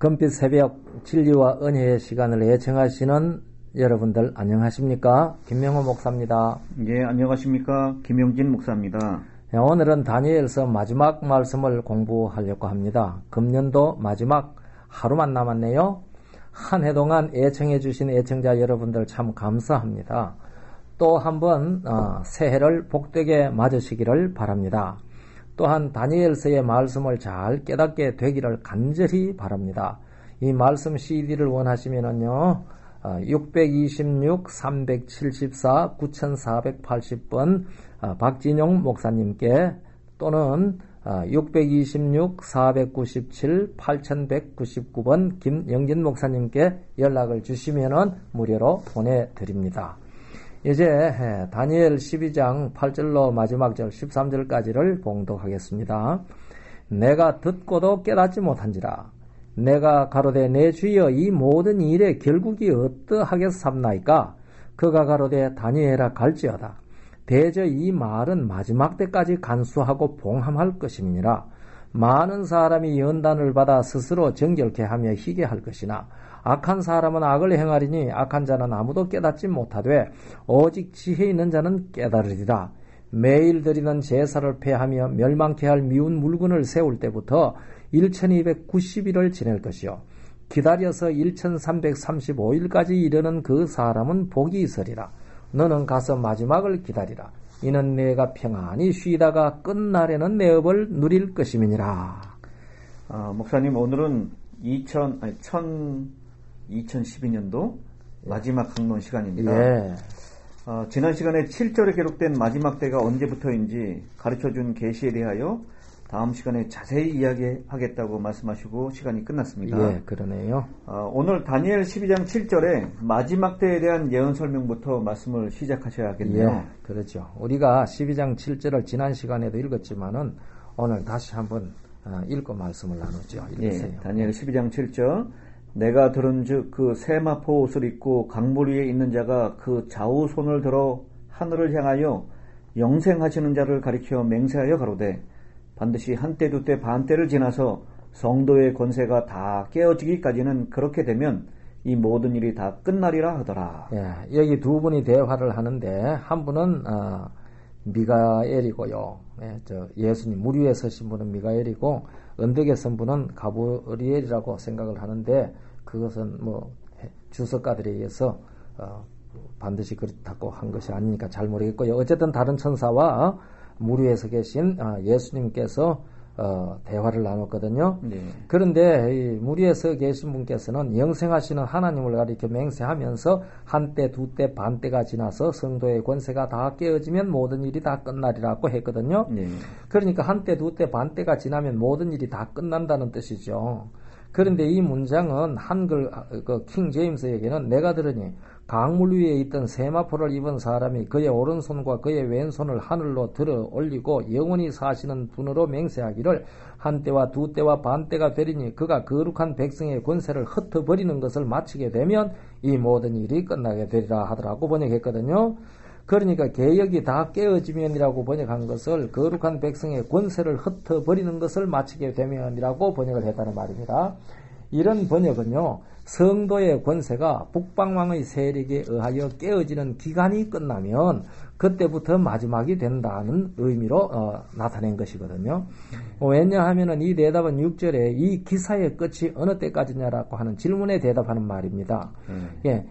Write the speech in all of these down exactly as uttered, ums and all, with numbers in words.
금빛 새벽 진리와 은혜의 시간을 애청하시는 여러분들 안녕하십니까? 김명호 목사입니다. 예, 안녕하십니까? 김용진 목사입니다. 네, 오늘은 다니엘서 마지막 말씀을 공부하려고 합니다. 금년도 마지막 하루만 남았네요. 한 해 동안 애청해 주신 애청자 여러분들 참 감사합니다. 또 한번 어, 새해를 복되게 맞으시기를 바랍니다. 또한 다니엘서의 말씀을 잘 깨닫게 되기를 간절히 바랍니다. 이 말씀 씨디를 원하시면은요, 어, 육이육 삼칠사 구사팔십 번 어, 박진용 목사님께 또는 어, 육이육 사구칠 팔일구구 번 김영진 목사님께 연락을 주시면은 무료로 보내드립니다. 이제 다니엘 십이 장 팔 절로 마지막 절 십삼 절까지를 봉독하겠습니다. 내가 듣고도 깨닫지 못한지라. 내가 가로되 내 주여 이 모든 일의 결국이 어떠하겠삼나이까? 그가 가로되 다니엘아 갈지어다. 대저 이 말은 마지막 때까지 간수하고 봉함할 것임이니라. 많은 사람이 연단을 받아 스스로 정결케 하며 희게 할 것이나 악한 사람은 악을 행하리니 악한 자는 아무도 깨닫지 못하되 오직 지혜 있는 자는 깨달으리라. 매일 드리는 제사를 폐하며 멸망케 할 미운 물건을 세울 때부터 천이백구십 일을 지낼 것이요 기다려서 천삼백삼십오 일까지 이르는 그 사람은 복이 있으리라. 너는 가서 마지막을 기다리라. 이는 내가 평안히 쉬다가 끝날에는 내 업을 누릴 것임이니라. 아, 목사님 오늘은 이천, 아니, 이천십이 년도 마지막 강론 시간입니다. 예. 어, 지난 시간에 칠 절에 기록된 마지막 때가 언제부터인지 가르쳐준 계시에 대하여 다음 시간에 자세히 이야기하겠다고 말씀하시고 시간이 끝났습니다. 예, 그러네요. 어, 오늘 다니엘 십이 장 칠 절에 마지막 때에 대한 예언 설명부터 말씀을 시작하셔야겠네요. 예, 그렇죠. 우리가 십이 장 칠 절을 지난 시간에도 읽었지만은 오늘 다시 한번 읽고 말씀을 나누죠. 읽으세요. 예, 다니엘 십이 장 칠 절. 내가 들은즉 그 세마포 옷을 입고 강물 위에 있는 자가 그 좌우 손을 들어 하늘을 향하여 영생하시는 자를 가리켜 맹세하여 가로되 반드시 한때 두때 반때를 지나서 성도의 권세가 다 깨어지기까지는 그렇게 되면 이 모든 일이 다 끝나리라 하더라. 예, 여기 두 분이 대화를 하는데 한 분은 어, 미가엘이고요. 예, 저 예수님 물 위에 서신 분은 미가엘이고 언덕에 선 분은 가브리엘이라고 생각을 하는데 그것은 뭐 주석가들에 의해서 어, 반드시 그렇다고 한 것이 아니니까 잘 모르겠고요. 어쨌든 다른 천사와 물 위에서 계신 예수님께서 어, 대화를 나눴거든요. 네. 그런데 이 물 위에서 계신 분께서는 영생하시는 하나님을 가리켜 맹세하면서 한때, 두때, 반때가 지나서 성도의 권세가 다 깨어지면 모든 일이 다 끝나리라고 했거든요. 네. 그러니까 한때, 두때, 반때가 지나면 모든 일이 다 끝난다는 뜻이죠. 그런데 이 문장은 한글 그 킹 제임스에게는 내가 들으니 강물 위에 있던 세마포를 입은 사람이 그의 오른손과 그의 왼손을 하늘로 들어 올리고 영원히 사시는 분으로 맹세하기를 한때와 두때와 반때가 되리니 그가 거룩한 백성의 권세를 흩어버리는 것을 마치게 되면 이 모든 일이 끝나게 되리라 하더라고 번역했거든요. 그러니까 개혁이 다 깨어지면이라고 번역한 것을 거룩한 백성의 권세를 흩어버리는 것을 마치게 되면이라고 번역을 했다는 말입니다. 이런 번역은요, 성도의 권세가 북방왕의 세력에 의하여 깨어지는 기간이 끝나면 그때부터 마지막이 된다는 의미로 어, 나타낸 것이거든요. 어, 왜냐하면 이 대답은 육 절에 이 기사의 끝이 어느 때까지냐라고 하는 질문에 대답하는 말입니다. 음. 예.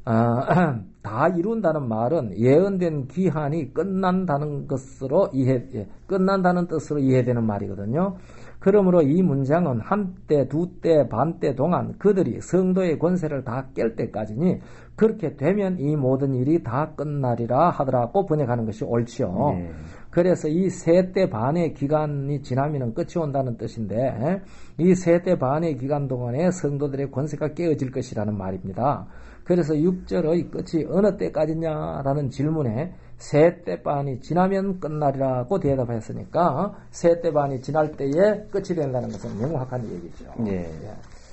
아, 다 이룬다는 말은 예언된 기한이 끝난다는 것으로 이해, 예, 끝난다는 뜻으로 이해되는 말이거든요. 그러므로 이 문장은 한때, 두때, 반때 동안 그들이 성도의 권세를 다 깰 때까지니 그렇게 되면 이 모든 일이 다 끝나리라 하더라고 번역하는 것이 옳지요. 네. 그래서 이 세 때 반의 기간이 지나면 끝이 온다는 뜻인데 이 세 때 반의 기간 동안에 성도들의 권세가 깨어질 것이라는 말입니다. 그래서 육 절의 끝이 어느 때까지냐라는 질문에 세 때 반이 지나면 끝나리라고 대답했으니까 세 때 반이 지날 때에 끝이 된다는 것은 명확한 얘기죠. 예. 예.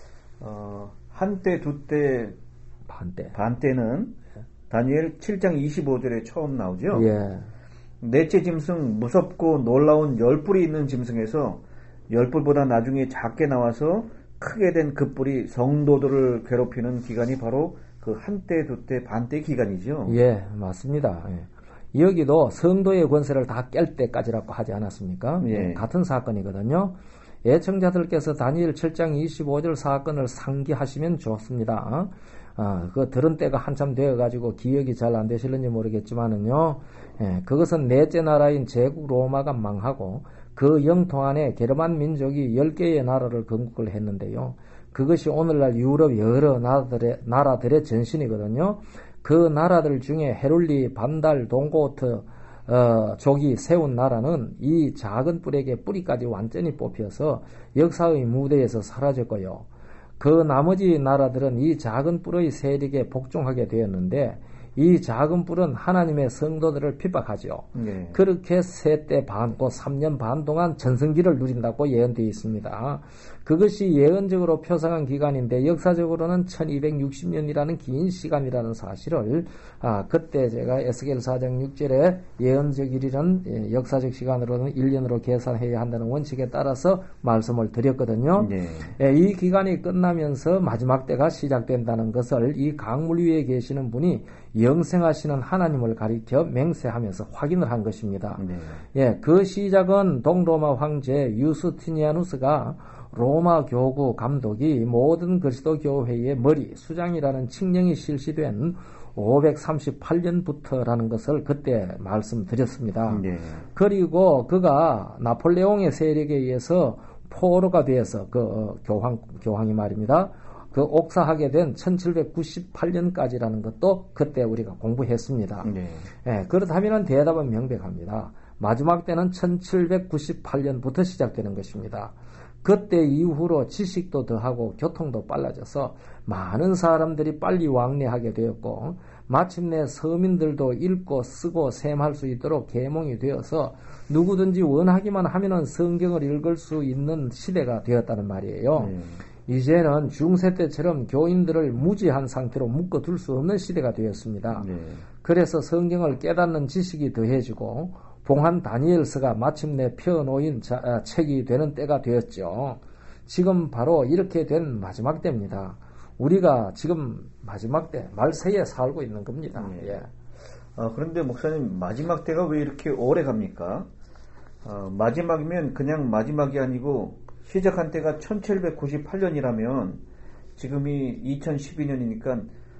어, 한때, 두때, 반때. 반때는 다니엘 칠 장 이십오 절에 처음 나오죠. 예. 넷째 짐승 무섭고 놀라운 열뿔이 있는 짐승에서 열뿔보다 나중에 작게 나와서 크게 된 그 뿔이 성도들을 괴롭히는 기간이 바로 그 한때, 두때, 반때 기간이죠. 예, 맞습니다. 예. 여기도 성도의 권세를 다 깰 때까지라고 하지 않았습니까? 예. 같은 사건이거든요. 애청자들께서 다니엘 칠 장 이십오 절 사건을 상기하시면 좋습니다. 아, 그 들은 때가 한참 되어가지고 기억이 잘 안 되실는지 모르겠지만은요, 예, 그것은 넷째 나라인 제국 로마가 망하고 그 영토 안에 게르만 민족이 열 개의 나라를 건국을 했는데요. 그것이 오늘날 유럽 여러 나라들의, 나라들의 전신이거든요. 그 나라들 중에 헤룰리, 반달, 동고트, 어, 족이 세운 나라는 이 작은 뿔에게 뿌리까지 완전히 뽑혀서 역사의 무대에서 사라졌고요. 그 나머지 나라들은 이 작은 뿔의 세력에 복종하게 되었는데 이 작은 뿔은 하나님의 성도들을 핍박하죠. 네. 그렇게 세 때 반, 곧 삼 년 반 동안 전성기를 누린다고 예언되어 있습니다. 그것이 예언적으로 표상한 기간인데 역사적으로는 천이백육십 년이라는 긴 시간이라는 사실을 아, 그때 제가 에스겔 사 장 육 절에 예언적일이란 예, 역사적 시간으로는 일 년으로 계산해야 한다는 원칙에 따라서 말씀을 드렸거든요. 네. 예, 이 기간이 끝나면서 마지막 때가 시작된다는 것을 이 강물 위에 계시는 분이 영생하시는 하나님을 가리켜 맹세하면서 확인을 한 것입니다. 네. 예, 그 시작은 동로마 황제 유스티니아누스가 로마 교구 감독이 모든 그리스도 교회의 머리, 수장이라는 칙령이 실시된 오백삼십팔 년부터라는 것을 그때 말씀드렸습니다. 네. 그리고 그가 나폴레옹의 세력에 의해서 포로가 되어서 그 교황, 교황이 말입니다. 그 옥사하게 된 천칠백구십팔 년까지라는 것도 그때 우리가 공부했습니다. 네. 예, 그렇다면 대답은 명백합니다. 마지막 때는 천칠백구십팔 년부터 시작되는 것입니다. 그때 이후로 지식도 더하고 교통도 빨라져서 많은 사람들이 빨리 왕래하게 되었고 마침내 서민들도 읽고 쓰고 셈할 수 있도록 계몽이 되어서 누구든지 원하기만 하면은 성경을 읽을 수 있는 시대가 되었다는 말이에요. 네. 이제는 중세 때처럼 교인들을 무지한 상태로 묶어둘 수 없는 시대가 되었습니다. 네. 그래서 성경을 깨닫는 지식이 더해지고 봉한 다니엘서가 마침내 펴놓인 자, 아, 책이 되는 때가 되었죠. 지금 바로 이렇게 된 마지막 때입니다. 우리가 지금 마지막 때, 말세에 살고 있는 겁니다. 네. 예. 어, 그런데 목사님, 마지막 때가 왜 이렇게 오래 갑니까? 어, 마지막이면 그냥 마지막이 아니고 시작한 때가 천칠백구십팔 년이라면 지금이 이천십이 년이니까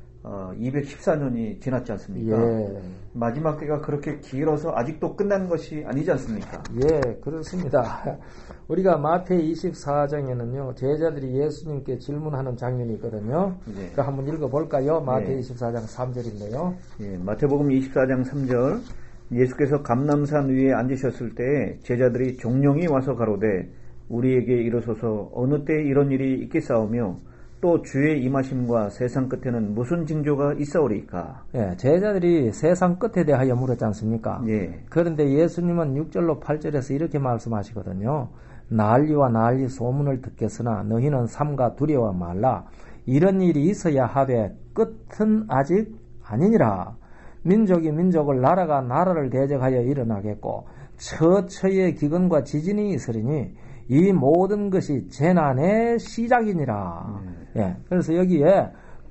어, 이백십사 년이 지났지 않습니까? 예. 마지막 때가 그렇게 길어서 아직도 끝난 것이 아니지 않습니까? 예, 그렇습니다. 우리가 마태이 이십사 장에는요, 제자들이 예수님께 질문하는 장면이 있거든요. 예. 그럼 한번 읽어볼까요? 마태이 이십사 장 삼 절인데요. 예, 마태복음 이십사 장 삼 절. 예수께서 감람산 위에 앉으셨을 때 제자들이 종용이 와서 가로되 우리에게 이르소서 어느 때 이런 일이 있겠사오며 또 주의 임하심과 세상 끝에는 무슨 징조가 있사오리까? 예, 제자들이 세상 끝에 대하여 물었지 않습니까? 예. 그런데 예수님은 육 절로 팔 절에서 이렇게 말씀하시거든요. 난리와 난리 소문을 듣겠으나 너희는 삼가 두려워 말라. 이런 일이 있어야 하되 끝은 아직 아니니라. 민족이 민족을 나라가 나라를 대적하여 일어나겠고 처처의 기근과 지진이 있으리니 이 모든 것이 재난의 시작이니라. 음. 예, 그래서 여기에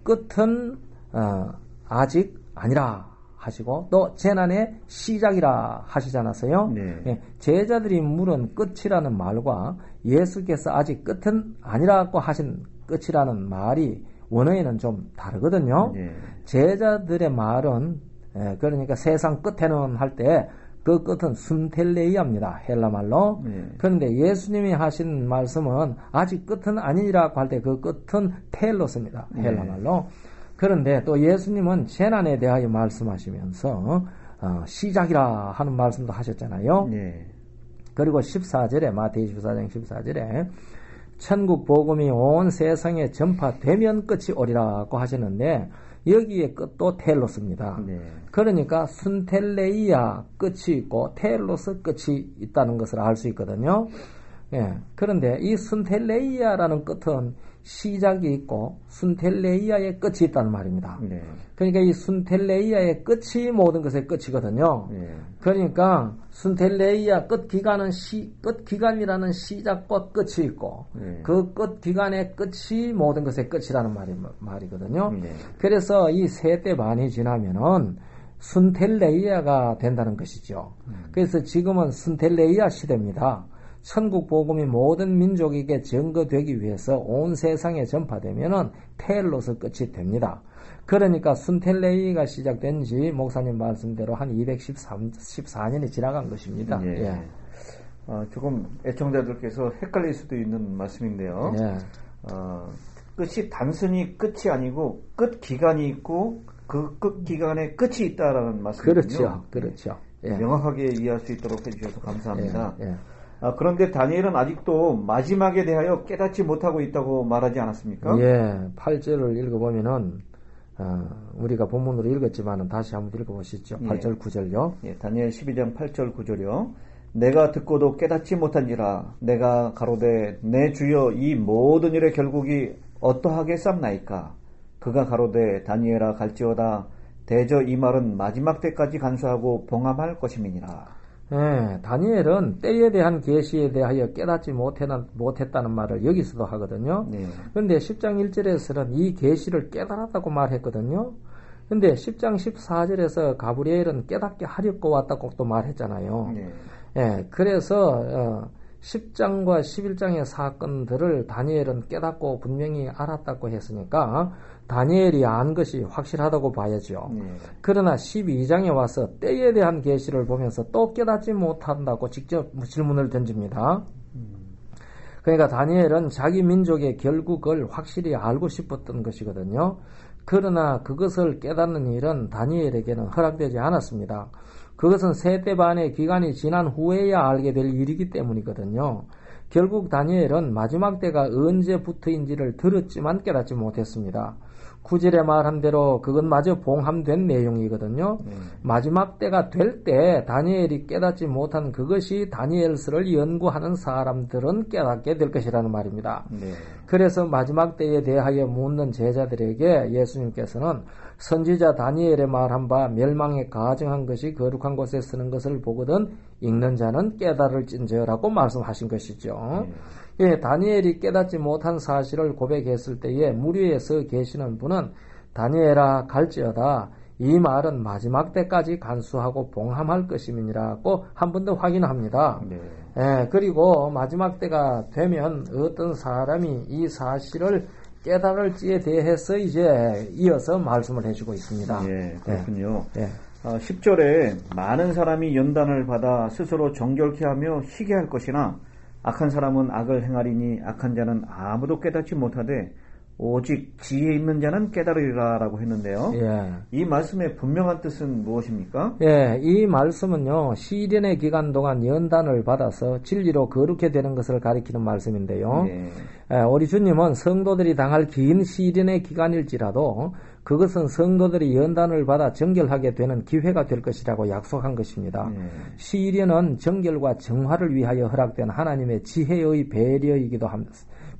끝은 어, 아직 아니라 하시고 또 재난의 시작이라 하시지 않았어요? 네. 예, 제자들이 물은 끝이라는 말과 예수께서 아직 끝은 아니라고 하신 끝이라는 말이 원어에는 좀 다르거든요. 네. 제자들의 말은 예, 그러니까 세상 끝에는 할 때 그 끝은 순텔레이아입니다. 헬라말로. 네. 그런데 예수님이 하신 말씀은 아직 끝은 아니라고 할 때 그 끝은 텔로스입니다. 헬라말로. 네. 그런데 또 예수님은 재난에 대하여 말씀하시면서 어, 시작이라 하는 말씀도 하셨잖아요. 네. 그리고 십사 절에 마태이 이십사 장 십사 절에 천국 복음이 온 세상에 전파되면 끝이 오리라고 하셨는데 여기에 끝도 텔로스입니다. 네. 그러니까 순텔레이아 끝이 있고 텔로스 끝이 있다는 것을 알 수 있거든요. 예. 그런데 이 순텔레이아라는 끝은 시작이 있고 순텔레이아의 끝이 있다는 말입니다. 네. 그러니까 이 순텔레이아의 끝이 모든 것의 끝이거든요. 네. 그러니까 순텔레이아 끝 기간은 시, 끝 기간이라는 시작과 끝이 있고 네. 그 끝 기간의 끝이 모든 것의 끝이라는 말이, 말이거든요. 네. 그래서 이 세대 반이 지나면은 순텔레이아가 된다는 것이죠. 음. 그래서 지금은 순텔레이아 시대입니다. 천국 복음이 모든 민족에게 전거되기 위해서 온 세상에 전파되면은 텔로서 끝이 됩니다. 그러니까 순텔레이가 시작된 지 목사님 말씀대로 한 이백십사 년이 지나간 것입니다. 예. 예. 어, 조금 애청자들께서 헷갈릴 수도 있는 말씀인데요. 예. 어, 끝이 단순히 끝이 아니고 끝 기간이 있고 그 끝 기간에 끝이 있다라는 말씀이군요. 그렇죠. 그렇죠. 예. 명확하게 이해할 수 있도록 해주셔서 감사합니다. 예. 예. 아, 그런데 다니엘은 아직도 마지막에 대하여 깨닫지 못하고 있다고 말하지 않았습니까? 예, 팔 절을 읽어보면은 어, 우리가 본문으로 읽었지만 다시 한번 읽어보시죠. 팔 절, 예. 구 절요. 예, 다니엘 십이 장 팔 절, 구 절요. 내가 듣고도 깨닫지 못한지라 내가 가로되 내 주여 이 모든 일의 결국이 어떠하게 쌈나이까? 그가 가로되 다니엘아 갈지어다 대저 이 말은 마지막 때까지 간수하고 봉함할 것임이니라. 예, 다니엘은 때에 대한 계시에 대하여 깨닫지 못했다는 말을 여기서도 하거든요. 네. 그런데 십 장 일 절에서는 이 계시를 깨달았다고 말했거든요. 근데 십 장 십사 절에서 가브리엘은 깨닫게 하려고 왔다고 또 말했잖아요. 네. 예, 그래서 어, 십 장과 십일 장의 사건들을 다니엘은 깨닫고 분명히 알았다고 했으니까 다니엘이 안 것이 확실하다고 봐야죠. 네. 그러나 십이 장에 와서 때에 대한 계시를 보면서 또 깨닫지 못한다고 직접 질문을 던집니다. 음. 그러니까 다니엘은 자기 민족의 결국을 확실히 알고 싶었던 것이거든요. 그러나 그것을 깨닫는 일은 다니엘에게는 허락되지 않았습니다. 그것은 세대 반의 기간이 지난 후에야 알게 될 일이기 때문이거든요. 결국 다니엘은 마지막 때가 언제부터인지를 들었지만 깨닫지 못했습니다. 구 절에 말한 대로 그건 마저 봉함된 내용이거든요. 네. 마지막 때가 될 때 다니엘이 깨닫지 못한 그것이 다니엘서를 연구하는 사람들은 깨닫게 될 것이라는 말입니다. 네. 그래서 마지막 때에 대하여 묻는 제자들에게 예수님께서는 선지자 다니엘의 말한 바 멸망에 가증한 것이 거룩한 곳에 쓰는 것을 보거든 읽는 자는 깨달을진저라고 말씀하신 것이죠. 네. 예, 다니엘이 깨닫지 못한 사실을 고백했을 때에 무리에 서 계시는 분은 다니엘아 갈지어다 이 말은 마지막 때까지 간수하고 봉함할 것임이니라고 한 번 더 확인합니다. 네. 예, 그리고 마지막 때가 되면 어떤 사람이 이 사실을 깨달을지에 대해서 이제 이어서 말씀을 해주고 있습니다. 예, 그렇군요. 예. 어, 십 절에 많은 사람이 연단을 받아 스스로 정결케 하며 희게 할 것이나 악한 사람은 악을 행하리니 악한 자는 아무도 깨닫지 못하되 오직 지혜 있는 자는 깨달으리라 라고 했는데요. 예. 이 말씀의 분명한 뜻은 무엇입니까? 예, 이 말씀은요, 시련의 기간 동안 연단을 받아서 진리로 거룩해 되는 것을 가리키는 말씀인데요. 예. 예, 우리 주님은 성도들이 당할 긴 시련의 기간일지라도 그것은 성도들이 연단을 받아 정결하게 되는 기회가 될 것이라고 약속한 것입니다. 예. 시련은 정결과 정화를 위하여 허락된 하나님의 지혜의 배려이기도 합니다.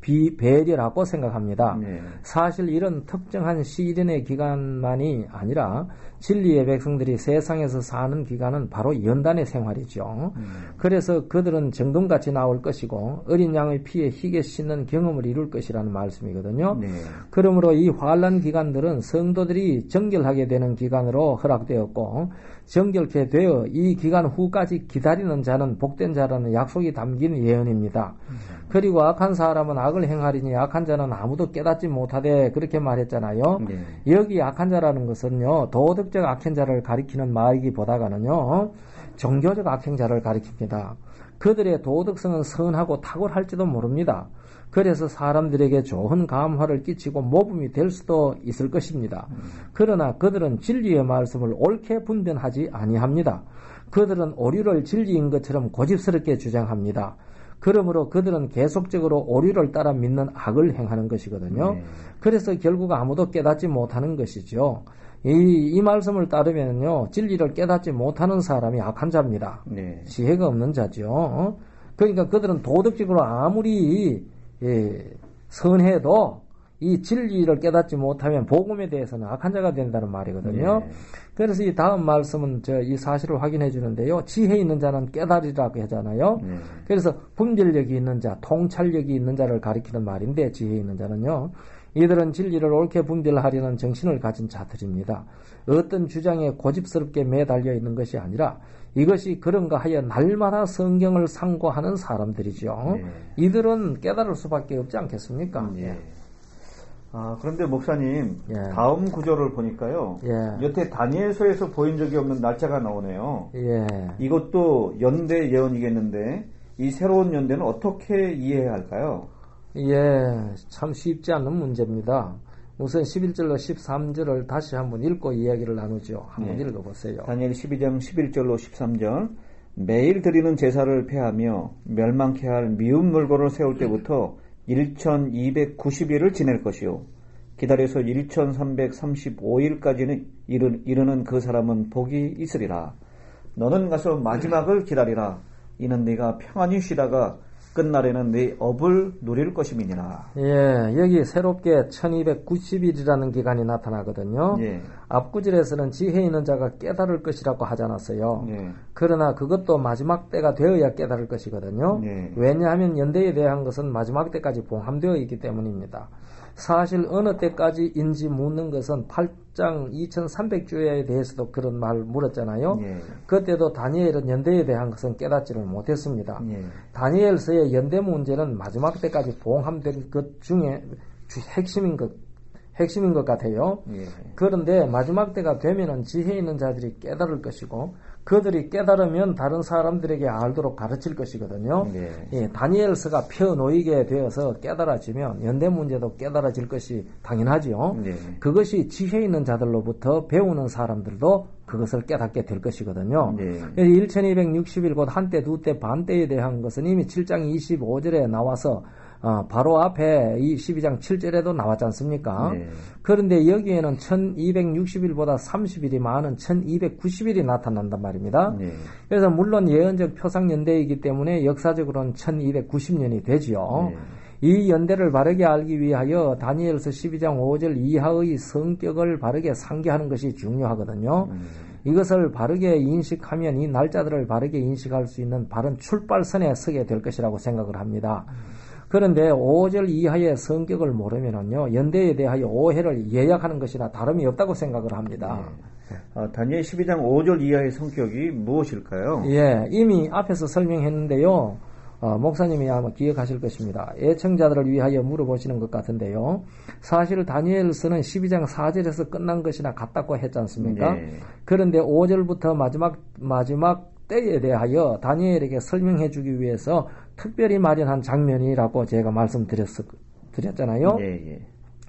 비배려라고 생각합니다. 네. 사실 이런 특정한 시련의 기간만이 아니라 진리의 백성들이 세상에서 사는 기간은 바로 연단의 생활이죠. 음. 그래서 그들은 정금같이 나올 것이고 어린 양의 피에 희게 씻는 경험을 이룰 것이라는 말씀이거든요. 네. 그러므로 이 환난 기간들은 성도들이 정결하게 되는 기간으로 허락되었고 정결케 되어 이 기간 후까지 기다리는 자는 복된 자라는 약속이 담긴 예언입니다. 음. 그리고 악한 사람은 악을 행하리니 악한 자는 아무도 깨닫지 못하되 그렇게 말했잖아요. 네. 여기 악한 자라는 것은요 도덕적 악행자를 가리키는 말이기보다가는요 종교적 악행자를 가리킵니다. 그들의 도덕성은 선하고 탁월할지도 모릅니다. 그래서 사람들에게 좋은 감화를 끼치고 모범이 될 수도 있을 것입니다. 음. 그러나 그들은 진리의 말씀을 옳게 분별하지 아니합니다. 그들은 오류를 진리인 것처럼 고집스럽게 주장합니다. 그러므로 그들은 계속적으로 오류를 따라 믿는 악을 행하는 것이거든요. 네. 그래서 결국 아무도 깨닫지 못하는 것이죠. 이, 이 말씀을 따르면요, 진리를 깨닫지 못하는 사람이 악한 자입니다. 네. 지혜가 없는 자죠. 그러니까 그들은 도덕적으로 아무리 예, 선해도 이 진리를 깨닫지 못하면 복음에 대해서는 악한 자가 된다는 말이거든요. 네. 그래서 이 다음 말씀은 저 이 사실을 확인해 주는데요. 지혜 있는 자는 깨달으라고 하잖아요. 네. 그래서 분별력이 있는 자, 통찰력이 있는 자를 가리키는 말인데 지혜 있는 자는요. 이들은 진리를 옳게 분별하려는 정신을 가진 자들입니다. 어떤 주장에 고집스럽게 매달려 있는 것이 아니라 이것이 그런가 하여 날마다 성경을 상고하는 사람들이죠. 네. 이들은 깨달을 수밖에 없지 않겠습니까? 예. 아, 그런데 목사님, 예. 다음 구절을 보니까요. 예. 여태 다니엘서에서 보인 적이 없는 날짜가 나오네요. 예. 이것도 연대 예언이겠는데 이 새로운 연대는 어떻게 이해해야 할까요? 예, 참 쉽지 않은 문제입니다. 우선 십일 절로 십삼 절을 다시 한번 읽고 이야기를 나누죠. 한번 네. 읽어보세요. 다니엘 십이 장 십일 절로 십삼 절. 매일 드리는 제사를 폐하며 멸망케 할 미운 물건을 세울 때부터 천이백구십 일을 지낼 것이요. 기다려서 천삼백삼십오 일까지는 이르, 이르는 그 사람은 복이 있으리라. 너는 가서 마지막을 기다리라. 이는 네가 평안히 쉬다가 끝날에는 네 업을 누릴 것임이니라. 예, 여기 새롭게 천이백구십 일이라는 기간이 나타나거든요. 예. 앞구절에서는 지혜 있는 자가 깨달을 것이라고 하지 않았어요. 예. 그러나 그것도 마지막 때가 되어야 깨달을 것이거든요. 예. 왜냐하면 연대에 대한 것은 마지막 때까지 봉함되어 있기 때문입니다. 사실 어느 때까지인지 묻는 것은 팔 장 이천삼백 주에 대해서도 그런 말을 물었잖아요. 예. 그때도 다니엘은 연대에 대한 것은 깨닫지를 못했습니다. 예. 다니엘서의 연대 문제는 마지막 때까지 봉함된 것 중에 핵심인 것, 핵심인 것 같아요. 예. 그런데 마지막 때가 되면은 지혜 있는 자들이 깨달을 것이고 그들이 깨달으면 다른 사람들에게 알도록 가르칠 것이거든요. 예. 예, 다니엘서가 펴놓이게 되어서 깨달아지면 연대 문제도 깨달아질 것이 당연하지요. 예. 그것이 지혜 있는 자들로부터 배우는 사람들도 그것을 깨닫게 될 것이거든요. 예. 천이백육십 일 곧 한때, 두때, 반때에 대한 것은 이미 칠 장 이십오 절에 나와서 어, 바로 앞에 이 십이 장 칠 절에도 나왔지 않습니까? 네. 그런데 여기에는 천이백육십 일보다 삼십 일이 많은 천이백구십 일이 나타난단 말입니다. 네. 그래서 물론 예언적 표상연대이기 때문에 역사적으로는 천이백구십 년이 되지요. 네. 이 연대를 바르게 알기 위하여 다니엘서 십이 장 오 절 이하의 성격을 바르게 상기하는 것이 중요하거든요. 음. 이것을 바르게 인식하면 이 날짜들을 바르게 인식할 수 있는 바른 출발선에 서게 될 것이라고 생각을 합니다. 그런데 오 절 이하의 성격을 모르면은요, 연대에 대하여 오해를 예약하는 것이나 다름이 없다고 생각을 합니다. 네. 아, 다니엘 십이 장 오 절 이하의 성격이 무엇일까요? 예, 이미 앞에서 설명했는데요. 어, 목사님이 아마 기억하실 것입니다. 애청자들을 위하여 물어보시는 것 같은데요. 사실 다니엘서는 십이 장 사 절에서 끝난 것이나 같다고 했지 않습니까? 네. 그런데 오 절부터 마지막 마지막 때에 대하여 다니엘에게 설명해 주기 위해서 특별히 마련한 장면이라고 제가 말씀드렸잖아요. 예, 예.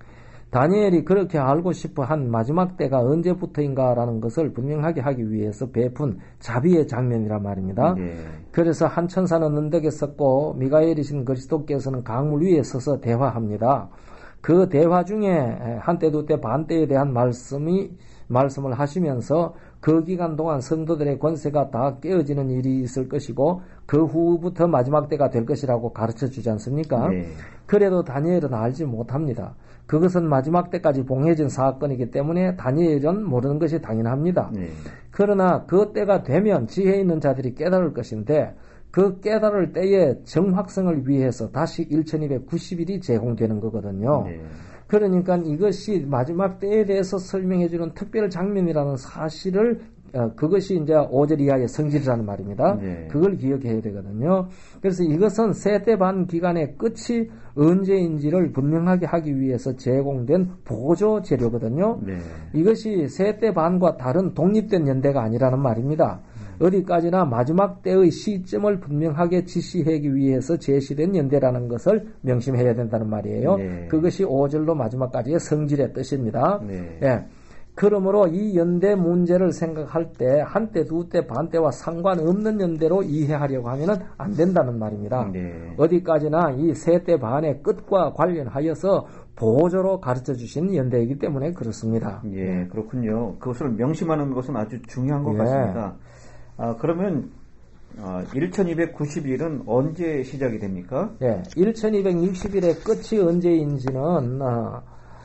다니엘이 그렇게 알고 싶어 한 마지막 때가 언제부터인가라는 것을 분명하게 하기 위해서 베푼 자비의 장면이란 말입니다. 예. 그래서 한 천사는 언덕에 섰고 미가엘이신 그리스도께서는 강물 위에 서서 대화합니다. 그 대화 중에 한때, 두때, 반때에 대한 말씀이 말씀을 하시면서 그 기간 동안 성도들의 권세가 다 깨어지는 일이 있을 것이고 그 후부터 마지막 때가 될 것이라고 가르쳐 주지 않습니까? 네. 그래도 다니엘은 알지 못합니다. 그것은 마지막 때까지 봉해진 사건이기 때문에 다니엘은 모르는 것이 당연합니다. 네. 그러나 그 때가 되면 지혜 있는 자들이 깨달을 것인데 그 깨달을 때의 정확성을 위해서 다시 천이백구십 일이 제공되는 거거든요. 네. 그러니까 이것이 마지막 때에 대해서 설명해주는 특별 장면이라는 사실을 어, 그것이 이제 오 절 이하의 성질이라는 말입니다. 네. 그걸 기억해야 되거든요. 그래서 이것은 세대 반 기간의 끝이 언제인지를 분명하게 하기 위해서 제공된 보조 재료거든요. 네. 이것이 세대 반과 다른 독립된 연대가 아니라는 말입니다. 음. 어디까지나 마지막 때의 시점을 분명하게 지시하기 위해서 제시된 연대라는 것을 명심해야 된다는 말이에요. 네. 그것이 오 절로 마지막까지의 성질의 뜻입니다. 네. 예. 그러므로 이 연대 문제를 생각할 때 한때, 두때, 반때와 상관없는 연대로 이해하려고 하면 안 된다는 말입니다. 네. 어디까지나 이 세대 반의 끝과 관련하여서 보조로 가르쳐 주신 연대이기 때문에 그렇습니다. 예, 그렇군요. 그것을 명심하는 것은 아주 중요한 것 예. 같습니다. 아, 그러면 아, 천이백구십 일은 언제 시작이 됩니까? 예, 천이백육십 일의 끝이 언제인지는 어,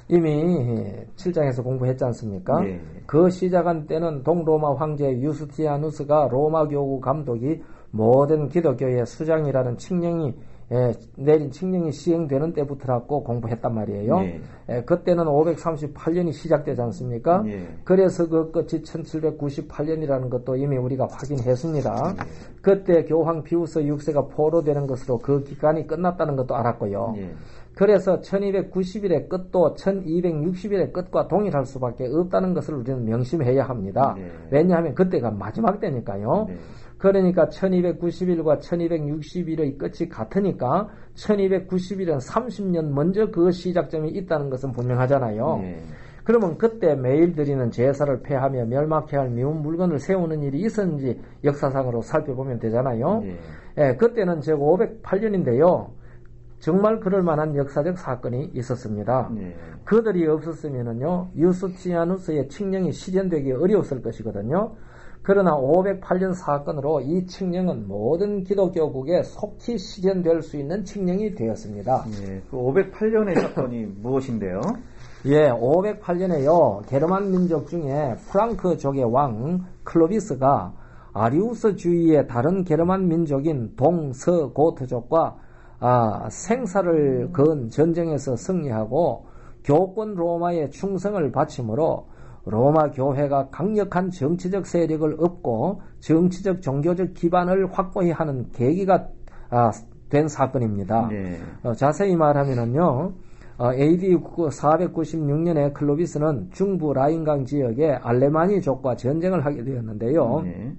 이미 칠 장에서 공부했지 않습니까? 예. 그 시작한 때는 동로마 황제 유스티아누스가 로마 교구 감독이 모든 기독교의 수장이라는 칙령이 예, 내린 칙령이 시행되는 때부터라고 공부했단 말이에요. 예. 예, 그때는 오백삼십팔 년이 시작되지 않습니까? 예. 그래서 그 끝이 천칠백구십팔 년이라는 것도 이미 우리가 확인했습니다. 예. 그때 교황 피우스 육 세가 포로되는 것으로 그 기간이 끝났다는 것도 알았고요. 예. 그래서 천이백구십 일의 끝도 천이백육십 일의 끝과 동일할 수밖에 없다는 것을 우리는 명심해야 합니다. 네. 왜냐하면 그때가 마지막 때니까요. 네. 그러니까 천이백구십 일과 천이백육십 일의 끝이 같으니까 천이백구십 일은 삼십 년 먼저 그 시작점이 있다는 것은 분명하잖아요. 네. 그러면 그때 매일 드리는 제사를 폐하며 멸망케 할 미운 물건을 세우는 일이 있었는지 역사상으로 살펴보면 되잖아요. 네. 예, 그때는 즉 오백팔 년인데요. 정말 그럴 만한 역사적 사건이 있었습니다. 네. 그들이 없었으면은요, 유스티아누스의 칙령이 실현되기 어려웠을 것이거든요. 그러나 오백팔 년 사건으로 이 칙령은 모든 기독교국에 속히 실현될 수 있는 칙령이 되었습니다. 네. 그 오백팔 년의 사건이 무엇인데요? 예, 오백팔 년에요, 게르만 민족 중에 프랑크족의 왕 클로비스가 아리우스주의의 다른 게르만 민족인 동서고트족과 아, 생사를 건 전쟁에서 승리하고 교권 로마의 충성을 바치므로 로마 교회가 강력한 정치적 세력을 얻고 정치적 종교적 기반을 확보해야 하는 계기가 아, 된 사건입니다. 네. 어, 자세히 말하면은요, 어, 에이디 사백구십육 년에 클로비스는 중부 라인강 지역의 알레마니족과 전쟁을 하게 되었는데요. 네.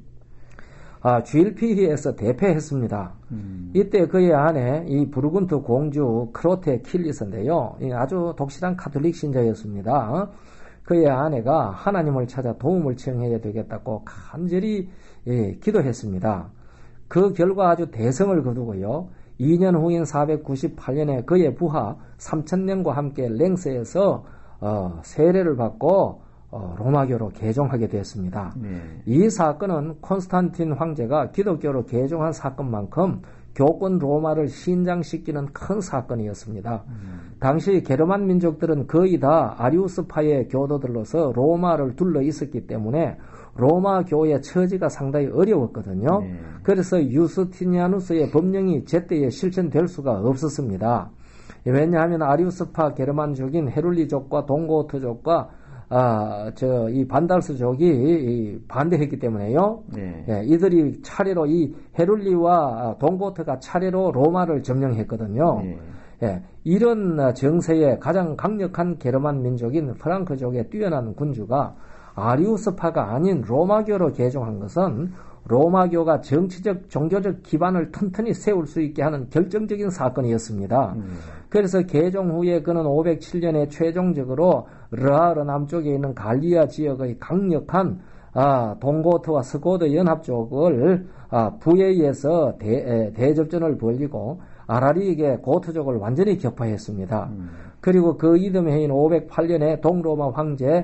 아, 주일피히에서 대패했습니다. 음. 이때 그의 아내 이 부르군트 공주 크로테 킬리스인데요. 아주 독실한 카톨릭 신자였습니다. 그의 아내가 하나님을 찾아 도움을 청해야 되겠다고 간절히 예, 기도했습니다. 그 결과 아주 대성을 거두고요. 이 년 후인 사백구십팔 년에 그의 부하 삼천 명과 함께 랭스에서 어, 세례를 받고 어, 로마교로 개종하게 되었습니다. 네. 이 사건은 콘스탄틴 황제가 기독교로 개종한 사건만큼 교권 로마를 신장시키는 큰 사건이었습니다. 음. 당시 게르만 민족들은 거의 다 아리우스파의 교도들로서 로마를 둘러 있었기 때문에 로마 교의 처지가 상당히 어려웠거든요. 네. 그래서 유스티니아누스의 법령이 제때에 실천될 수가 없었습니다. 왜냐하면 아리우스파 게르만족인 헤룰리족과 동고트족과 아, 저, 이 반달스족이 이 반대했기 때문에요. 네. 예, 이들이 차례로 이 헤룰리와 동고트가 차례로 로마를 점령했거든요. 네. 예, 이런 정세에 가장 강력한 게르만 민족인 프랑크족의 뛰어난 군주가 아리우스파가 아닌 로마교로 개종한 것은 로마교가 정치적, 종교적 기반을 튼튼히 세울 수 있게 하는 결정적인 사건이었습니다. 음. 그래서 개종 후에 그는 오백칠 년에 최종적으로 르하르 남쪽에 있는 갈리아 지역의 강력한 아, 동고트와 스고드 연합족을 아, 부에 대, 대접전을 벌이고 아라리에게 고트족을 완전히 격파했습니다. 음. 그리고 그 이듬 해인 오백팔 년에 동로마 황제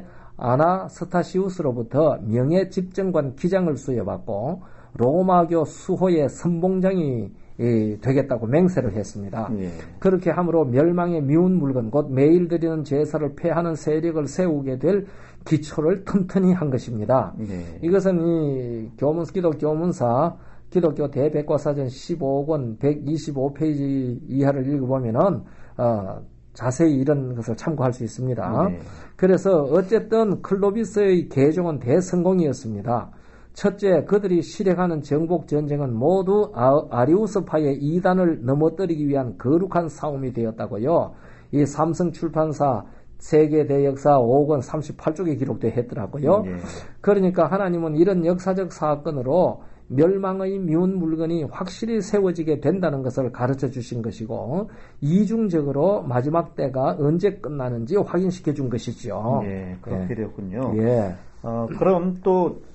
아나스타시우스로부터 명예 집정관 기장을 수여받고 로마교 수호의 선봉장이 되겠다고 맹세를 했습니다. 예. 그렇게 함으로 멸망의 미운 물건 곧 매일 드리는 제사를 폐하는 세력을 세우게 될 기초를 튼튼히 한 것입니다. 예. 이것은 이 교문 기독 교문사 기독교 대백과사전 십오 권 백이십오 페이지 이하를 읽어보면은 어, 자세히 이런 것을 참고할 수 있습니다. 네. 그래서 어쨌든 클로비스의 개종은 대성공이었습니다. 첫째, 그들이 실행하는 정복 전쟁은 모두 아리우스파의 이단을 넘어뜨리기 위한 거룩한 싸움이 되었다고요. 이 삼성 출판사 세계 대역사 오 권 삼십팔 쪽에 기록되어 있더라고요. 네. 그러니까 하나님은 이런 역사적 사건으로 멸망의 미운 물건이 확실히 세워지게 된다는 것을 가르쳐 주신 것이고 이중적으로 마지막 때가 언제 끝나는지 확인시켜 준 것이죠. 네, 그렇게 예. 되었군요. 예. 어, 그럼 또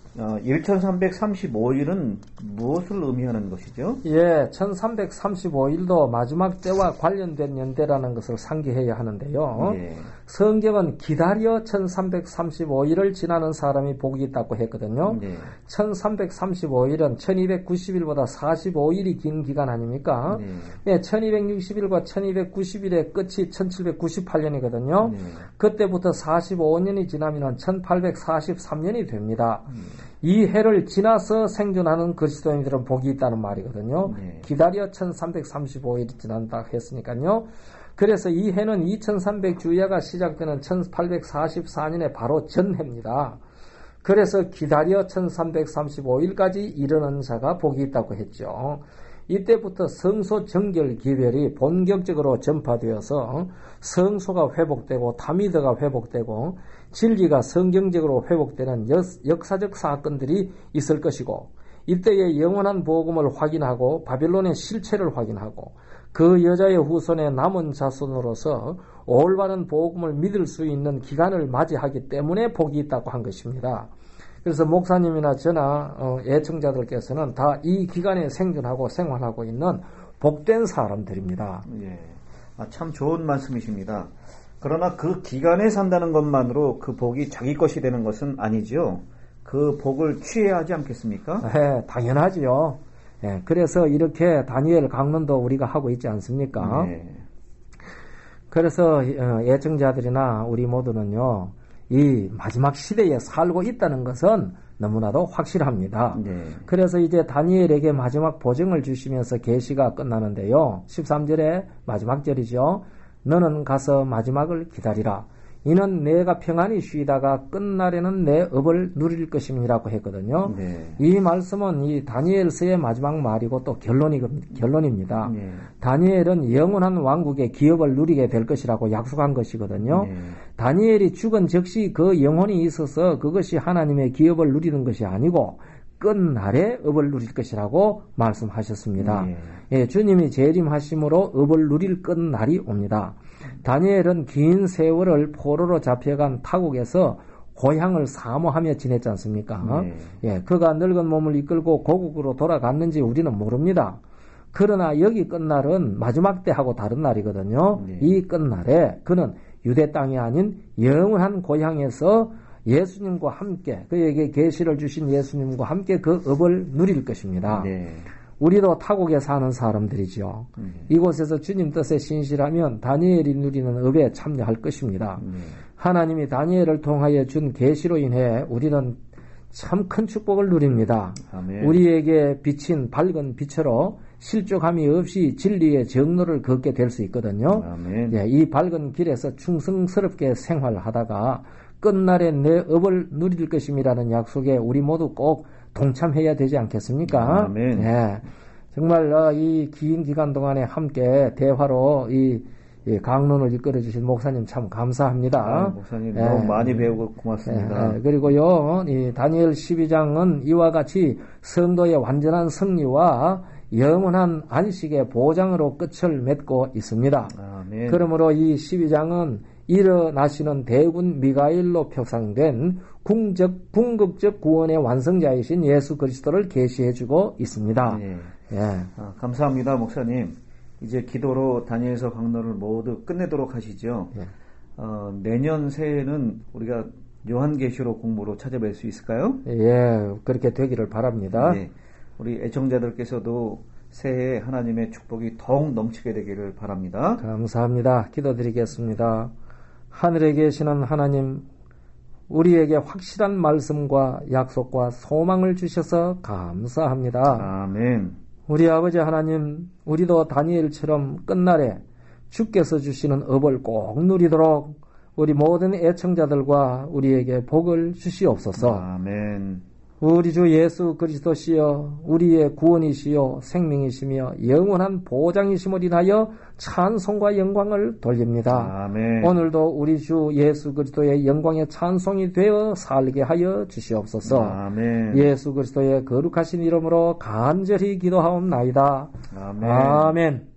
어, 천삼백삼십오 일은 무엇을 의미하는 것이죠? 예, 천삼백삼십오 일도 마지막 때와 관련된 연대라는 것을 상기해야 하는데요. 예. 성경은 기다려 천삼백삼십오 일을 지나는 사람이 복이 있다고 했거든요. 예. 천삼백삼십오 일은 천이백구십 일보다 사십오 일이 긴 기간 아닙니까? 예. 예, 천이백육십 일과 천이백구십 일의 끝이 천칠백구십팔 년이거든요. 예. 그때부터 사십오 년이 지나면 천팔백사십삼 년이 됩니다. 예. 이 해를 지나서 생존하는 그리스도인들은 복이 있다는 말이거든요. 네. 기다려 천삼백삼십오 일이 지난다 했으니까요. 그래서 이 해는 이천삼백 주야가 시작되는 천팔백사십사 년의 바로 전해입니다. 그래서 기다려 천삼백삼십오 일까지 이르는 자가 복이 있다고 했죠. 이때부터 성소 정결 기별이 본격적으로 전파되어서 성소가 회복되고 다미드가 회복되고 진리가 성경적으로 회복되는 역사적 사건들이 있을 것이고, 이때의 영원한 복음을 확인하고 바빌론의 실체를 확인하고 그 여자의 후손의 남은 자손으로서 올바른 복음을 믿을 수 있는 기간을 맞이하기 때문에 복이 있다고 한 것입니다. 그래서 목사님이나 저나 어, 애청자들께서는 다 이 기간에 생존하고 생활하고 있는 복된 사람들입니다. 예, 아, 참 좋은 말씀이십니다. 그러나 그 기간에 산다는 것만으로 그 복이 자기 것이 되는 것은 아니지요. 그 복을 취해야 하지 않겠습니까? 네, 당연하지요. 예, 그래서 이렇게 다니엘 강론도 우리가 하고 있지 않습니까? 네. 그래서 애청자들이나 우리 모두는요, 이 마지막 시대에 살고 있다는 것은 너무나도 확실합니다. 네. 그래서 이제 다니엘에게 마지막 보증을 주시면서 계시가 끝나는데요. 십삼 절에 마지막 절이죠. 너는 가서 마지막을 기다리라. 이는 내가 평안히 쉬다가 끝날에는 내 업을 누릴 것임이라고 했거든요. 네. 이 말씀은 이 다니엘서의 마지막 말이고 또 결론이, 결론입니다. 네. 다니엘은 영원한 왕국의 기업을 누리게 될 것이라고 약속한 것이거든요. 네. 다니엘이 죽은 즉시 그 영혼이 있어서 그것이 하나님의 기업을 누리는 것이 아니고 끝날에 업을 누릴 것이라고 말씀하셨습니다. 네. 예, 주님이 재림하심으로 업을 누릴 끝날이 옵니다. 다니엘은 긴 세월을 포로로 잡혀간 타국에서 고향을 사모하며 지냈지 않습니까? 네. 예, 그가 늙은 몸을 이끌고 고국으로 돌아갔는지 우리는 모릅니다. 그러나 여기 끝날은 마지막 때하고 다른 날이거든요. 네. 이 끝날에 그는 유대 땅이 아닌 영원한 고향에서 예수님과 함께, 그에게 계시를 주신 예수님과 함께 그 업을 누릴 것입니다. 네. 우리도 타국에 사는 사람들이죠. 네. 이곳에서 주님 뜻에 신실하면 다니엘이 누리는 업에 참여할 것입니다. 네. 하나님이 다니엘을 통하여 준 계시로 인해 우리는 참 큰 축복을 누립니다. 아멘. 우리에게 비친 밝은 빛으로 실족함이 없이 진리의 정로를 걷게 될 수 있거든요. 네, 이 밝은 길에서 충성스럽게 생활하다가 끝날에 내 업을 누릴 것임이라는 약속에 우리 모두 꼭 동참해야 되지 않겠습니까? 아멘. 네, 정말 어, 이 긴 기간 동안에 함께 대화로 이, 이 강론을 이끌어 주신 목사님 참 감사합니다. 아, 목사님 네. 너무 많이 배우고 고맙습니다. 네. 그리고요, 이 다니엘 십이 장은 이와 같이 성도의 완전한 승리와 영원한 안식의 보장으로 끝을 맺고 있습니다. 아멘. 그러므로 이 십이 장은 일어나시는 대군 미가엘로 표상된 궁적, 궁극적 구원의 완성자이신 예수 그리스도를 계시해주고 있습니다. 네. 예. 아, 감사합니다, 목사님. 이제 기도로 다니엘서 강론을 모두 끝내도록 하시죠. 예. 어, 내년 새해에는 우리가 요한계시록 공부로 찾아뵐 수 있을까요? 예, 그렇게 되기를 바랍니다. 네. 우리 애청자들께서도 새해에 하나님의 축복이 더욱 넘치게 되기를 바랍니다. 감사합니다. 기도드리겠습니다. 하늘에 계시는 하나님, 우리에게 확실한 말씀과 약속과 소망을 주셔서 감사합니다. 아멘. 우리 아버지 하나님, 우리도 다니엘처럼 끝날에 주께서 주시는 업을 꼭 누리도록 우리 모든 애청자들과 우리에게 복을 주시옵소서. 아멘. 우리 주 예수 그리스도시여, 우리의 구원이시여 생명이시며 영원한 보장이심을 인하여 찬송과 영광을 돌립니다. 아멘. 오늘도 우리 주 예수 그리스도의 영광의 찬송이 되어 살게 하여 주시옵소서. 아멘. 예수 그리스도의 거룩하신 이름으로 간절히 기도하옵나이다. 아멘. 아멘.